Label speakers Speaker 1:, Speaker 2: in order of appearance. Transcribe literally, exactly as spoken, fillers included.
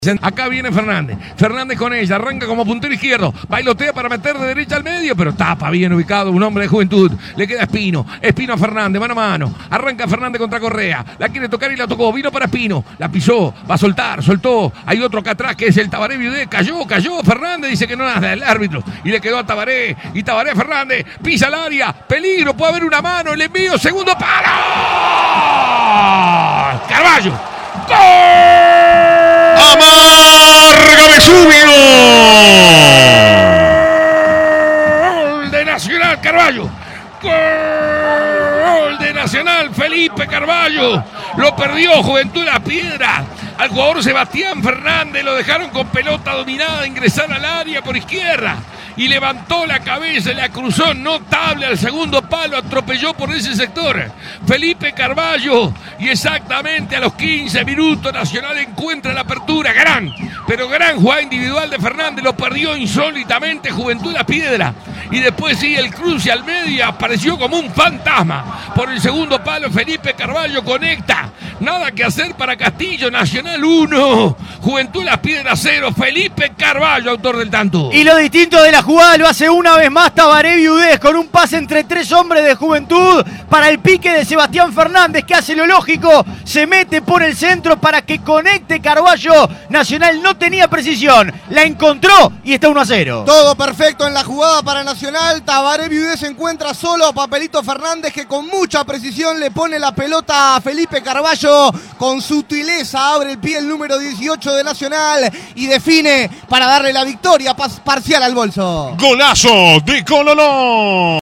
Speaker 1: Acá viene Fernández, Fernández con ella, arranca como puntero izquierdo, bailotea para meter de derecha al medio, pero tapa bien ubicado, un hombre de Juventud, le queda Espino, Espino a Fernández, mano a mano, arranca Fernández contra Correa, la quiere tocar y la tocó, vino para Espino, la pisó, va a soltar, soltó, hay otro acá atrás que es el Tabaré Viudé, cayó, cayó, Fernández dice que no nada, el árbitro, y le quedó a Tabaré, y Tabaré Fernández, pisa el área, peligro, puede haber una mano, el envío, segundo palo, Carballo, ¡gol!
Speaker 2: ¡Amarga Vesubio!
Speaker 1: ¡Gol de Nacional Carballo! ¡Gol de Nacional Felipe Carballo! Lo perdió Juventud La Piedra. Al jugador Sebastián Fernández lo dejaron con pelota dominada ingresar al área por izquierda. Y levantó la cabeza, la cruzó notable al segundo palo, atropelló por ese sector Felipe Carballo, y exactamente a los quince minutos Nacional encuentra la apertura, gran, pero gran jugada individual de Fernández, lo perdió insólitamente Juventud La Piedra, y después sí, el cruce al medio apareció como un fantasma, por el segundo palo Felipe Carballo conecta, nada que hacer para Castillo, Nacional uno, Juventud La Piedra cero, Felipe Carballo, autor del tanto.
Speaker 3: Y lo distinto de la jugada lo hace una vez más Tabaré Viudés con un pase entre tres hombres de Juventud para el pique de Sebastián Fernández, que hace lo lógico, se mete por el centro para que conecte Carballo. Nacional no tenía precisión, la encontró y está uno a cero.
Speaker 4: Todo perfecto en la jugada para Nacional. Tabaré Viudés se encuentra solo a Papelito Fernández, que con mucha precisión le pone la pelota a Felipe Carballo. Con sutileza abre el pie el número dieciocho de Nacional y define para darle la victoria parcial al bolso.
Speaker 2: Golazo de Cololó.